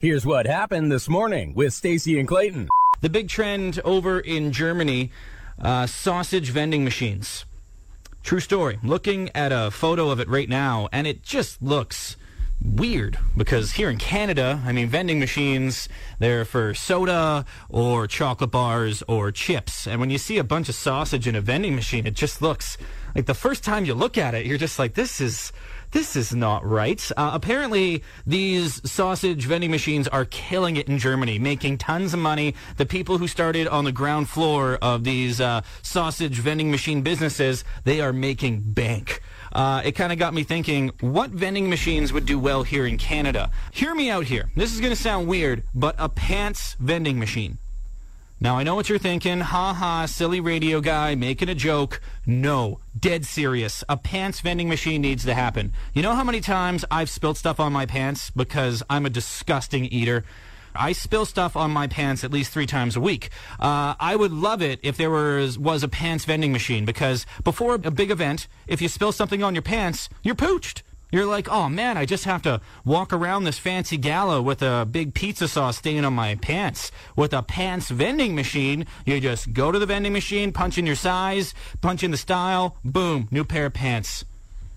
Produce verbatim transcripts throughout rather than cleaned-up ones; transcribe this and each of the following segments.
Here's what happened this morning with Stacy and Clayton. The big trend over in Germany, uh, sausage vending machines. True story. Looking at a photo of it right now, and it just looks weird because here in Canada, I mean, vending machines, they're for soda or chocolate bars or chips. And when you see a bunch of sausage in a vending machine, it just looks like the first time you look at it, you're just like, this is... This is not right. Uh, apparently, these sausage vending machines are killing it in Germany, making tons of money. The people who started on the ground floor of these uh, sausage vending machine businesses, they are making bank. Uh, it kind of got me thinking, what vending machines would do well here in Canada? Hear me out here. This is going to sound weird, but a pants vending machine. Now, I know what you're thinking. Ha ha, silly radio guy making a joke. No, dead serious. A pants vending machine needs to happen. You know how many times I've spilled stuff on my pants because I'm a disgusting eater? I spill stuff on my pants at least three times a week. Uh, I would love it if there was, was a pants vending machine because before a big event, if you spill something on your pants, you're pooched. You're like, oh man, I just have to walk around this fancy gala with a big pizza sauce stain on my pants. With a pants vending machine, you just go to the vending machine, punch in your size, punch in the style, boom, new pair of pants.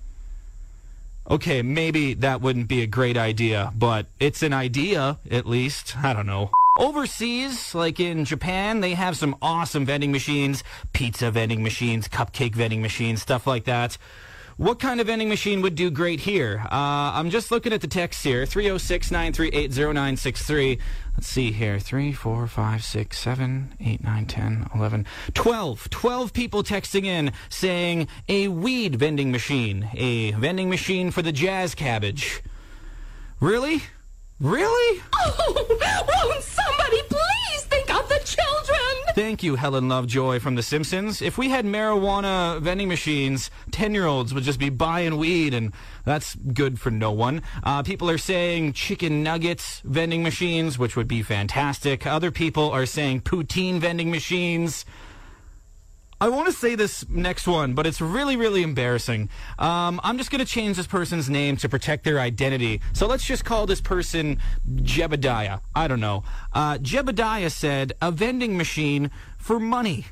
Okay, maybe that wouldn't be a great idea, but it's an idea, at least. I don't know. Overseas, like in Japan, they have some awesome vending machines, pizza vending machines, cupcake vending machines, stuff like that. What kind of vending machine would do great here? Uh, I'm just looking at the text here, three oh six, nine three eight, oh nine six three. Let's see here, three, four, five, six, seven, eight, nine, ten, eleven, twelve. twelve people texting in saying a weed vending machine, a vending machine for the jazz cabbage. Really? Really? Oh, won't somebody please think of the children? Thank you, Helen Lovejoy from The Simpsons. If we had marijuana vending machines, ten-year-olds would just be buying weed, and that's good for no one. Uh, people are saying chicken nuggets vending machines, which would be fantastic. Other people are saying poutine vending machines. I want to say this next one, but it's really, really embarrassing. Um, I'm just going to change this person's name to protect their identity. So let's just call this person Jebediah. I don't know. Uh, Jebediah said, a vending machine for money.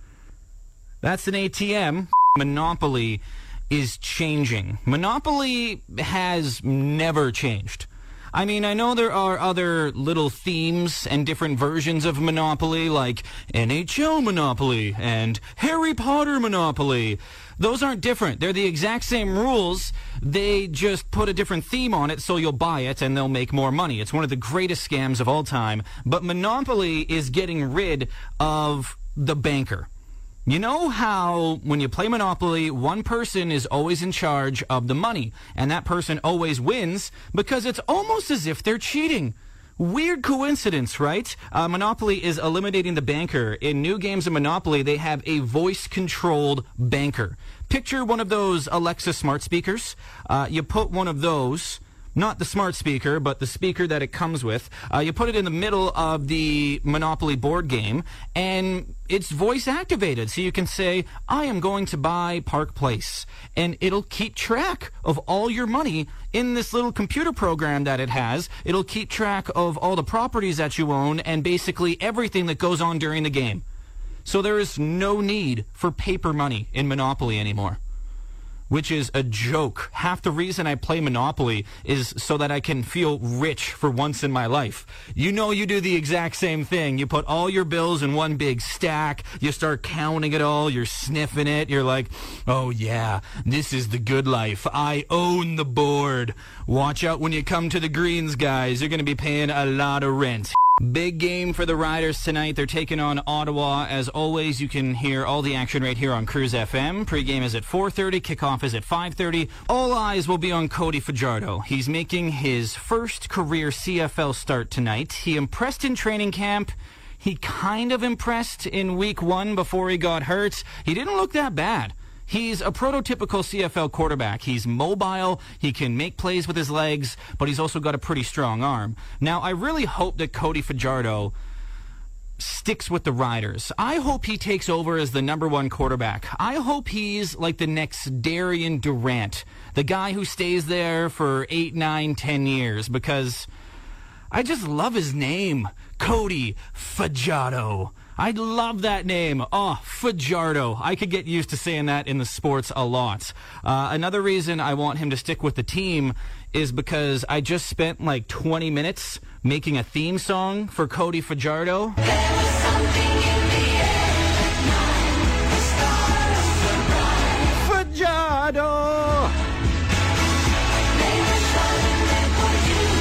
That's an A T M. Monopoly is changing. Monopoly has never changed. I mean, I know there are other little themes and different versions of Monopoly, like N H L Monopoly and Harry Potter Monopoly. Those aren't different. They're the exact same rules. They just put a different theme on it so you'll buy it and they'll make more money. It's one of the greatest scams of all time. But Monopoly is getting rid of the banker. You know how when you play Monopoly, one person is always in charge of the money, and that person always wins because it's almost as if they're cheating. Weird coincidence, right? Uh, Monopoly is eliminating the banker. In new games of Monopoly, they have a voice-controlled banker. Picture one of those Alexa smart speakers. Uh, you put one of those... Not the smart speaker, but the speaker that it comes with. Uh, you put it in the middle of the Monopoly board game, and it's voice activated. So you can say, I am going to buy Park Place. And it'll keep track of all your money in this little computer program that it has. It'll keep track of all the properties that you own and basically everything that goes on during the game. So there is no need for paper money in Monopoly anymore. Which is a joke. Half the reason I play Monopoly is so that I can feel rich for once in my life. You know you do the exact same thing. You put all your bills in one big stack. You start counting it all. You're sniffing it. You're like, oh yeah, this is the good life. I own the board. Watch out when you come to the greens, guys. You're going to be paying a lot of rent. Big game for the Riders tonight. They're taking on Ottawa. As always, you can hear all the action right here on Cruise F M. Pre-game is at four thirty. Kickoff is at five thirty. All eyes will be on Cody Fajardo. He's making his first career C F L start tonight. He impressed in training camp. He kind of impressed in week one before he got hurt. He didn't look that bad. He's a prototypical C F L quarterback. He's mobile, he can make plays with his legs, but he's also got a pretty strong arm. Now, I really hope that Cody Fajardo sticks with the Riders. I hope he takes over as the number one quarterback. I hope he's like the next Darian Durant, the guy who stays there for eight, nine, ten years, because I just love his name, Cody Fajardo. I love that name. Oh, Fajardo. I could get used to saying that in the sports a lot. Uh, another reason I want him to stick with the team is because I just spent like twenty minutes making a theme song for Cody Fajardo. There was something in the air that night, the stars were bright. Fajardo! They were shining there for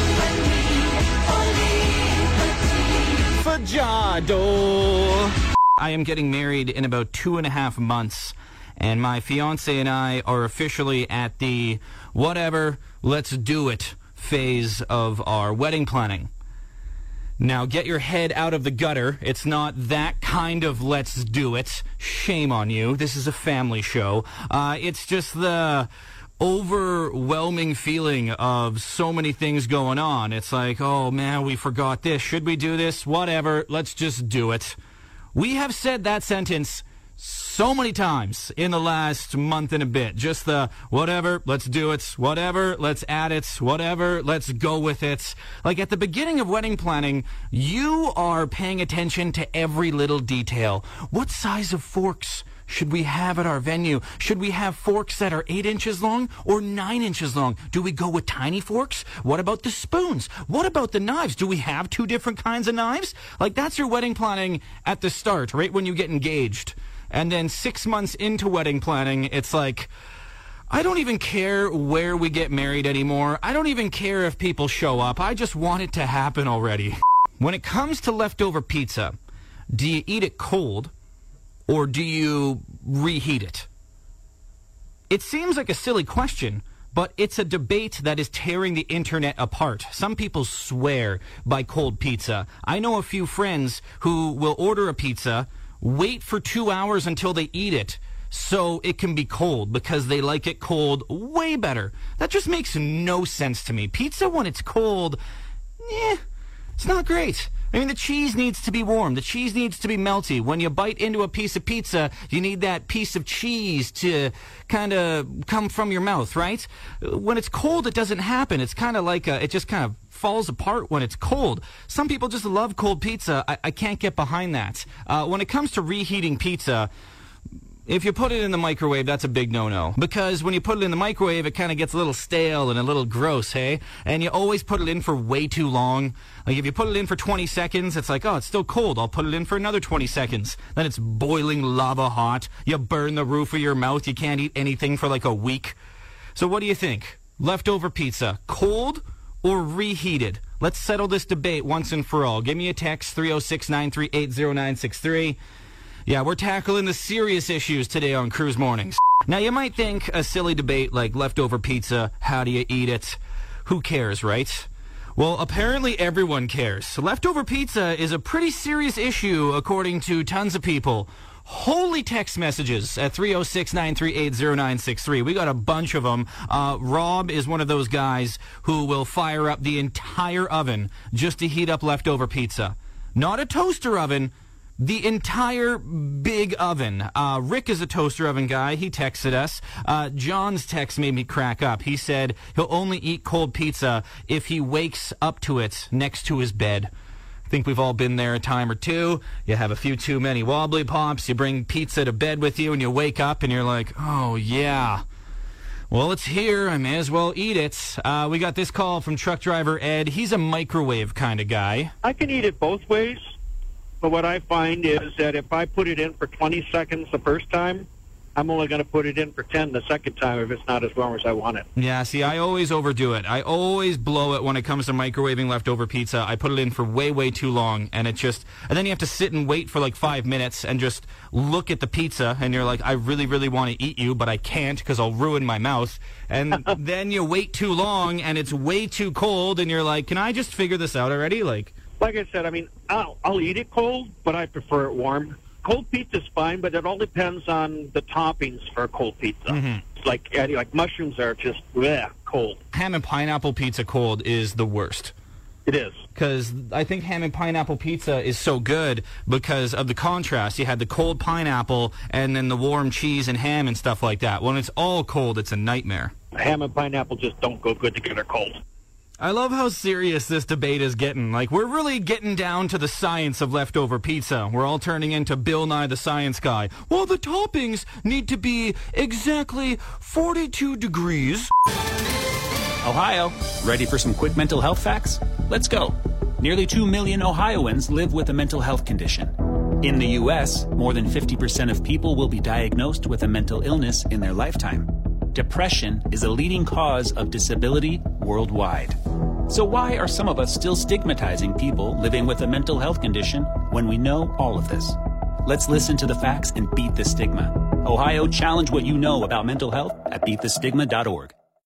you and me, for liberty. Fajardo! I am getting married in about two and a half months, and my fiance and I are officially at the whatever, let's do it phase of our wedding planning. Now, get your head out of the gutter. It's not that kind of let's do it. Shame on you. This is a family show. Uh, it's just the overwhelming feeling of so many things going on. It's like, oh, man, we forgot this. Should we do this? Whatever. Let's just do it. We have said that sentence so many times in the last month and a bit. Just the whatever, let's do it, whatever, let's add it, whatever, let's go with it. Like at the beginning of wedding planning, you are paying attention to every little detail. What size of forks should we have at our venue? Should we have forks that are eight inches long or nine inches long? Do we go with tiny forks? What about the spoons? What about the knives? Do we have two different kinds of knives? Like that's your wedding planning at the start, right when you get engaged. And then six months into wedding planning, it's like, I don't even care where we get married anymore. I don't even care if people show up. I just want it to happen already. When it comes to leftover pizza, do you eat it cold or do you reheat it? It seems like a silly question, but it's a debate that is tearing the internet apart. Some people swear by cold pizza. I know a few friends who will order a pizza, wait for two hours until they eat it so it can be cold because they like it cold way better. That just makes no sense to me. Pizza when it's cold, eh, it's not great. I mean, the cheese needs to be warm. The cheese needs to be melty. When you bite into a piece of pizza, you need that piece of cheese to kind of come from your mouth, right? When it's cold, it doesn't happen. It's kind of like a, it just kind of falls apart when it's cold. Some people just love cold pizza. I, I can't get behind that. Uh, when it comes to reheating pizza, if you put it in the microwave, that's a big no-no. Because when you put it in the microwave, it kind of gets a little stale and a little gross, hey? And you always put it in for way too long. Like if you put it in for twenty seconds, it's like, oh, it's still cold. I'll put it in for another twenty seconds. Then it's boiling lava hot. You burn the roof of your mouth. You can't eat anything for like a week. So what do you think? Leftover pizza, cold or reheated? Let's settle this debate once and for all. Give me a text, three oh six, nine three eight, oh nine six three. Yeah, we're tackling the serious issues today on Cruise Mornings. Now, you might think a silly debate like leftover pizza, how do you eat it? Who cares, right? Well, apparently everyone cares. Leftover pizza is a pretty serious issue, according to tons of people. Holy text messages at three oh six, nine three eight, oh nine six three. We got a bunch of them. Uh, Rob is one of those guys who will fire up the entire oven just to heat up leftover pizza. Not a toaster oven, the entire big oven. Uh, Rick is a toaster oven guy. He texted us. Uh, John's text made me crack up. He said he'll only eat cold pizza if he wakes up to it next to his bed. I think we've all been there a time or two. You have a few too many wobbly pops. You bring pizza to bed with you and you wake up and you're like, oh, yeah. Well, it's here. I may as well eat it. Uh, we got this call from truck driver Ed. He's a microwave kind of guy. I can eat it both ways. But what I find is that if I put it in for twenty seconds the first time, I'm only going to put it in for ten the second time if it's not as warm as I want it. Yeah, see, I always overdo it. I always blow it when it comes to microwaving leftover pizza. I put it in for way, way too long, and it just... And then you have to sit and wait for like five minutes and just look at the pizza, and you're like, I really, really want to eat you, but I can't because I'll ruin my mouth. And then you wait too long, and it's way too cold, and you're like, can I just figure this out already? Like... Like I said, I mean, I'll, I'll eat it cold, but I prefer it warm. Cold pizza's fine, but it all depends on the toppings for cold pizza. Mm-hmm. It's like like mushrooms are just bleh, cold. Ham and pineapple pizza cold is the worst. It is. Because I think ham and pineapple pizza is so good because of the contrast. You had the cold pineapple and then the warm cheese and ham and stuff like that. When it's all cold, it's a nightmare. Ham and pineapple just don't go good together cold. I love how serious this debate is getting. Like, we're really getting down to the science of leftover pizza. We're all turning into Bill Nye the Science Guy. Well, the toppings need to be exactly forty-two degrees. Ohio, ready for some quick mental health facts? Let's go. Nearly two million Ohioans live with a mental health condition. In the U S, more than fifty percent of people will be diagnosed with a mental illness in their lifetime. Depression is a leading cause of disability worldwide. So why are some of us still stigmatizing people living with a mental health condition when we know all of this? Let's listen to the facts and beat the stigma. Ohio, challenge what you know about mental health at beat the stigma dot org.